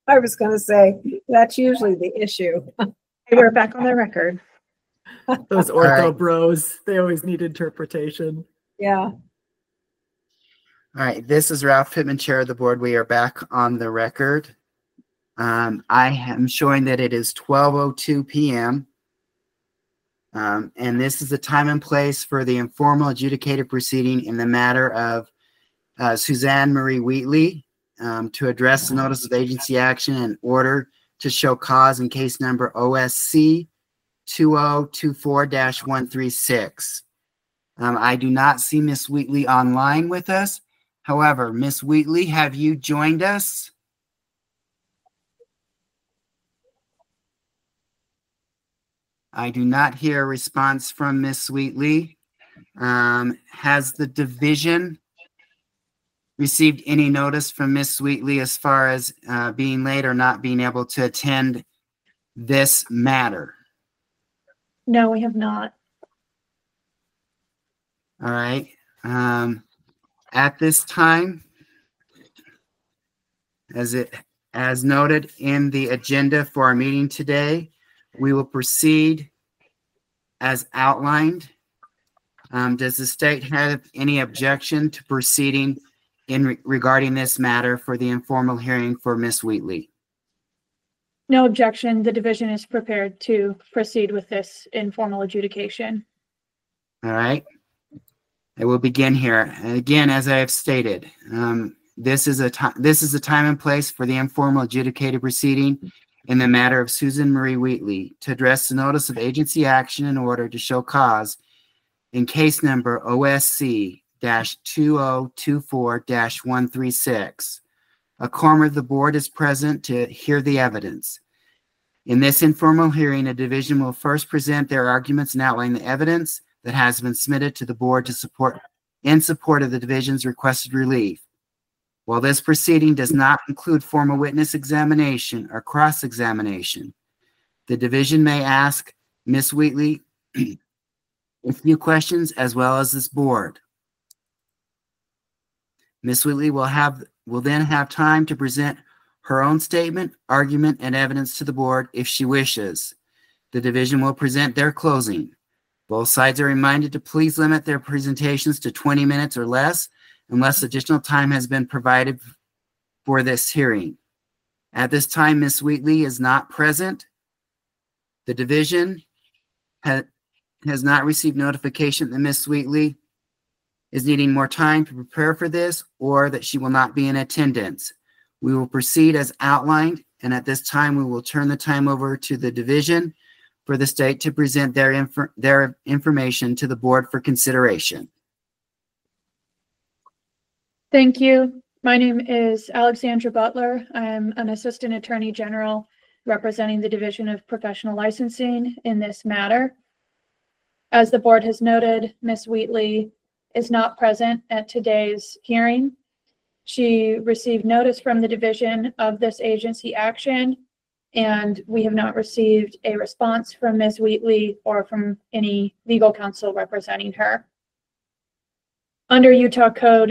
I was going to say, that's usually the issue. Hey, we're back on the record. Those ortho bros, they always need interpretation. Yeah. All right, this is Ralph Pittman, Chair of the Board. We are back on the record. I am showing that it is 12:02 p.m. And this is the time and place for the informal adjudicative proceeding in the matter of Suzanne Marie Wheatley to address the notice of agency action in order to show cause in case number OSC 2024-136. I do not see Miss Wheatley online with us. However, Miss Wheatley, have you joined us? I do not hear a response from Miss Wheatley. Has the division received any notice from Miss Wheatley as far as being late or not being able to attend this matter? No, we have not. All right. At this time, as noted in the agenda for our meeting today, we will proceed as outlined. Does the state have any objection to proceeding regarding this matter for the informal hearing for Miss Wheatley? No objection. The division is prepared to proceed with this informal adjudication. All right. I will begin here. And again, as I have stated, this is the time and place for the informal adjudicated proceeding in the matter of Susan Marie Wheatley to address the notice of agency action in order to show cause in case number OSC-2024-136. A quorum of the board is present to hear the evidence. In this informal hearing, a division will first present their arguments and outline the evidence that has been submitted to the board to support of the division's requested relief. While this proceeding does not include formal witness examination or cross-examination, the division may ask Ms. Wheatley a few questions as well as this board. Ms. Wheatley will then have time to present her own statement, argument, and evidence to the board if she wishes. The division will present their closing. Both sides are reminded to please limit their presentations to 20 minutes or less unless additional time has been provided for this hearing. At this time, Ms. Wheatley is not present. The division has not received notification that Ms. Wheatley is needing more time to prepare for this or that she will not be in attendance. We will proceed as outlined, and at this time, we will turn the time over to the division for the state to present their information to the board for consideration. Thank you. My name is Alexandra Butler. I'm an Assistant Attorney General representing the Division of Professional Licensing in this matter. As the board has noted, Ms. Wheatley is not present at today's hearing. She received notice from the division of this agency action, and we have not received a response from Ms. Wheatley or from any legal counsel representing her. Under Utah Code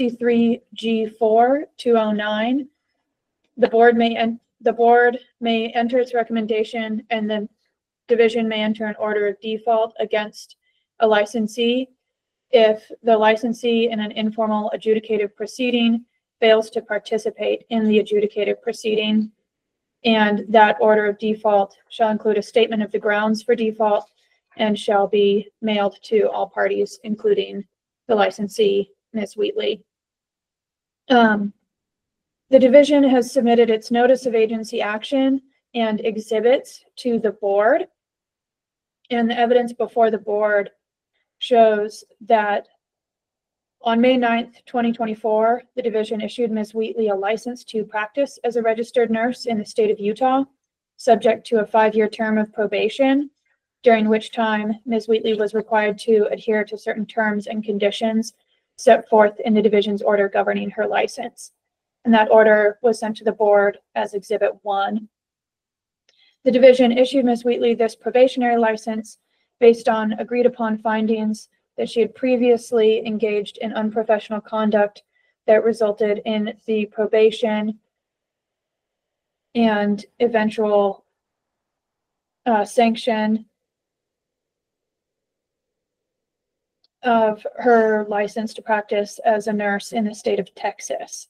63G4-209, the board may enter its recommendation, and the division may enter an order of default against a licensee if the licensee in an informal adjudicative proceeding fails to participate in the adjudicative proceeding. And that order of default shall include a statement of the grounds for default and shall be mailed to all parties, including the licensee, Ms. Wheatley. The division has submitted its notice of agency action and exhibits to the board. And the evidence before the board shows that on May 9th, 2024, the division issued Ms. Wheatley a license to practice as a registered nurse in the state of Utah, subject to a 5-year term of probation, during which time Ms. Wheatley was required to adhere to certain terms and conditions set forth in the division's order governing her license. And that order was sent to the board as Exhibit 1. The division issued Ms. Wheatley this probationary license based on agreed upon findings that she had previously engaged in unprofessional conduct that resulted in the probation and eventual sanction of her license to practice as a nurse in the state of Texas.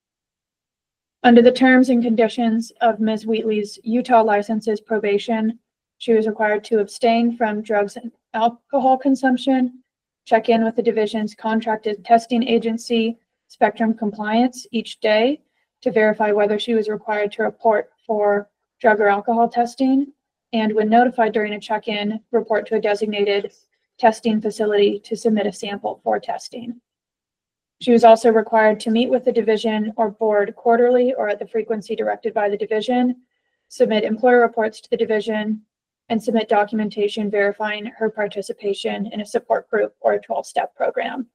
Under the terms and conditions of Ms. Wheatley's Utah license's probation, she was required to abstain from drugs and alcohol consumption, check in with the division's contracted testing agency, Spectrum Compliance, each day to verify whether she was required to report for drug or alcohol testing, and when notified during a check-in, report to a designated testing facility to submit a sample for testing. She was also required to meet with the division or board quarterly or at the frequency directed by the division, submit employer reports to the division, and submit documentation verifying her participation in a support group or a 12-step program.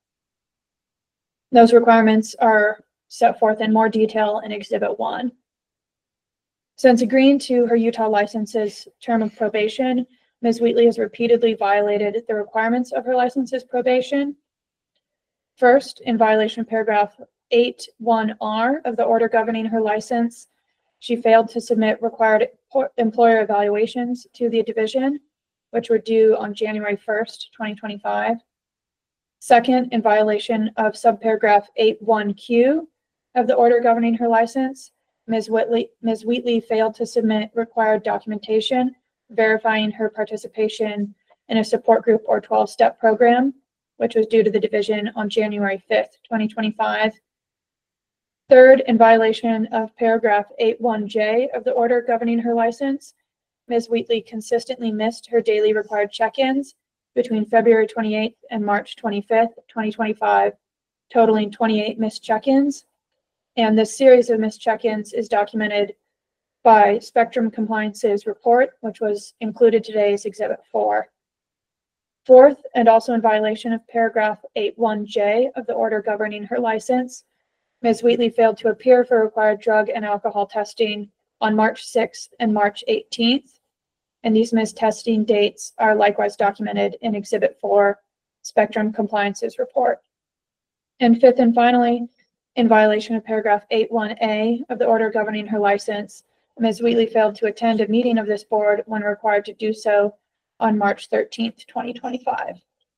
Those requirements are set forth in more detail in Exhibit 1. Since agreeing to her Utah license's term of probation, Ms. Wheatley has repeatedly violated the requirements of her license's probation. First, in violation of paragraph 8(1)(r) of the order governing her license, she failed to submit required employer evaluations to the division, which were due on January 1st, 2025. Second, in violation of subparagraph 8(1)(q) of the order governing her license, Ms. Wheatley failed to submit required documentation verifying her participation in a support group or 12-step program, which was due to the division on January 5th, 2025. Third, in violation of paragraph 8(1)(j) of the order governing her license, Ms. Wheatley consistently missed her daily required check-ins between February 28th and March 25th, 2025, totaling 28 missed check-ins. And this series of missed check-ins is documented by Spectrum Compliance's report, which was included today's Exhibit 4. Fourth, and also in violation of paragraph 8(1)(j) of the order governing her license, Ms. Wheatley failed to appear for required drug and alcohol testing on March 6th and March 18th, and these missed testing dates are likewise documented in Exhibit 4, Spectrum Compliance's report. And fifth and finally, in violation of paragraph 8(1)(a) of the order governing her license, Ms. Wheatley failed to attend a meeting of this board when required to do so on March 13th, 2025.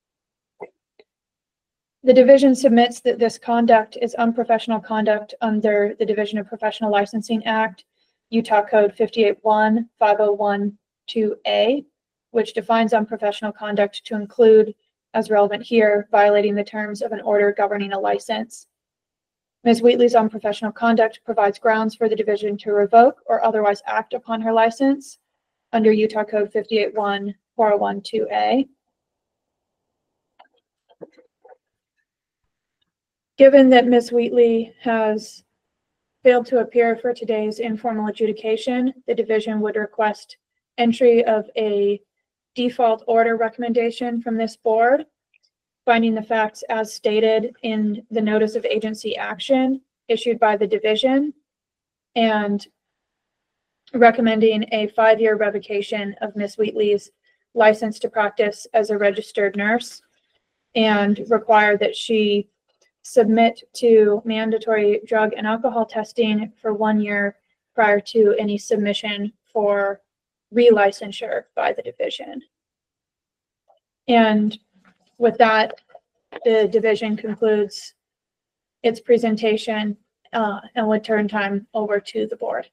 The division submits that this conduct is unprofessional conduct under the Division of Professional Licensing Act, Utah Code 58.1.5012A, which defines unprofessional conduct to include, as relevant here, violating the terms of an order governing a license. Ms. Wheatley's unprofessional conduct provides grounds for the division to revoke or otherwise act upon her license under Utah Code 58.1.4012A. Given that Ms. Wheatley has failed to appear for today's informal adjudication, the division would request entry of a default order recommendation from this board, finding the facts as stated in the notice of agency action issued by the division, and recommending a 5-year revocation of Ms. Wheatley's license to practice as a registered nurse, and require that she submit to mandatory drug and alcohol testing for 1 year prior to any submission for relicensure by the division. And with that, the division concludes its presentation and would turn time over to the board.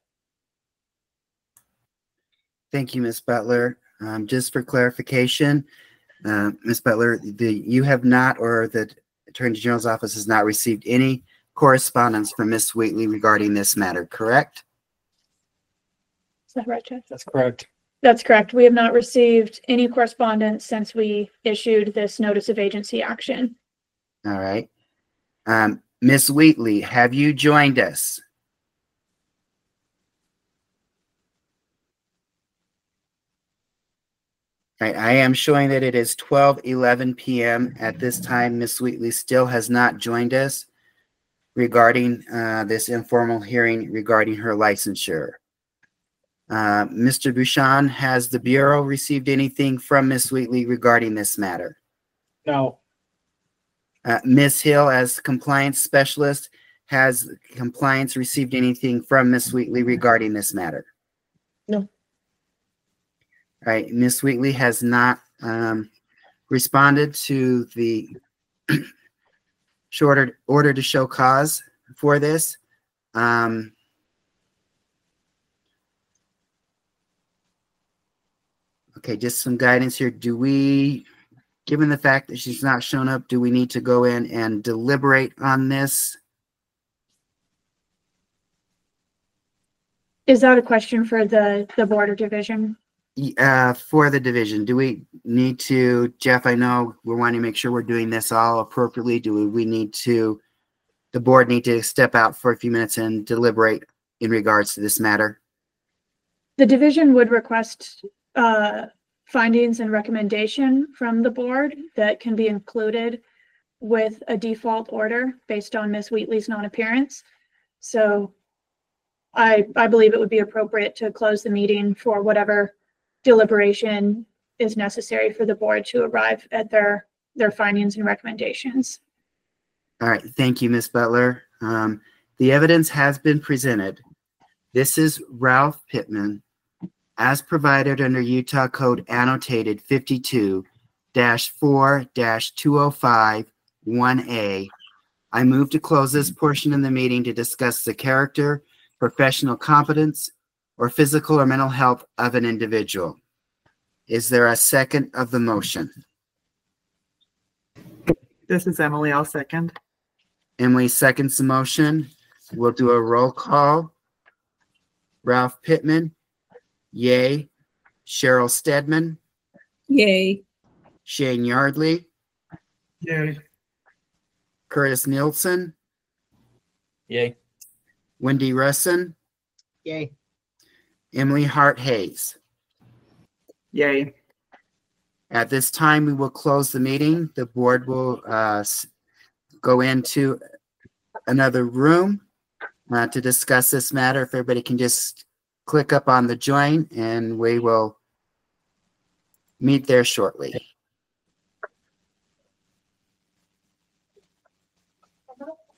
Thank you, Ms. Butler. Just for clarification, Ms. Butler, you have not, or the Attorney General's office has not received any correspondence from Ms. Wheatley regarding this matter, correct? Is that right, Jeff? That's correct. That's correct. We have not received any correspondence since we issued this notice of agency action. All right. Ms. Wheatley, have you joined us? I am showing that it is 12:11 p.m. At this time, Ms. Wheatley still has not joined us regarding this informal hearing regarding her licensure. Mr. Bouchon, has the Bureau received anything from Ms. Wheatley regarding this matter? No. Ms. Hill, as compliance specialist, Has compliance received anything from Ms. Wheatley regarding this matter? No. All right, Ms. Wheatley has not responded to the shorter order to show cause for this. Okay, just some guidance here. Do we, given the fact that she's not shown up, do we need to go in and deliberate on this? Is that a question for the board or division? For the division, do we need to, Jeff, I know we're wanting to make sure we're doing this all appropriately. Do we need to, the board need to step out for a few minutes and deliberate in regards to this matter? The division would request findings and recommendation from the board that can be included with a default order based on Ms. Wheatley's non-appearance. So I believe it would be appropriate to close the meeting for whatever deliberation is necessary for the board to arrive at their findings and recommendations. All right, thank you, Ms. Butler. The evidence has been presented. This is Ralph Pittman, as provided under Utah Code annotated 52-4-205-1A. I move to close this portion of the meeting to discuss the character, professional competence, or physical or mental health of an individual. Is there a second of the motion? This is Emily. I'll second. Emily seconds the motion. We'll do a roll call. Ralph Pittman, yay. Cheryl Stedman, Yay. Shane Yardley, Yay. Curtis Nielsen, Yay. Wendy Russin, Yay. Emily Hart Hayes. Yay. At this time, we will close the meeting. The board will go into another room to discuss this matter. If everybody can just click up on the join, and we will meet there shortly.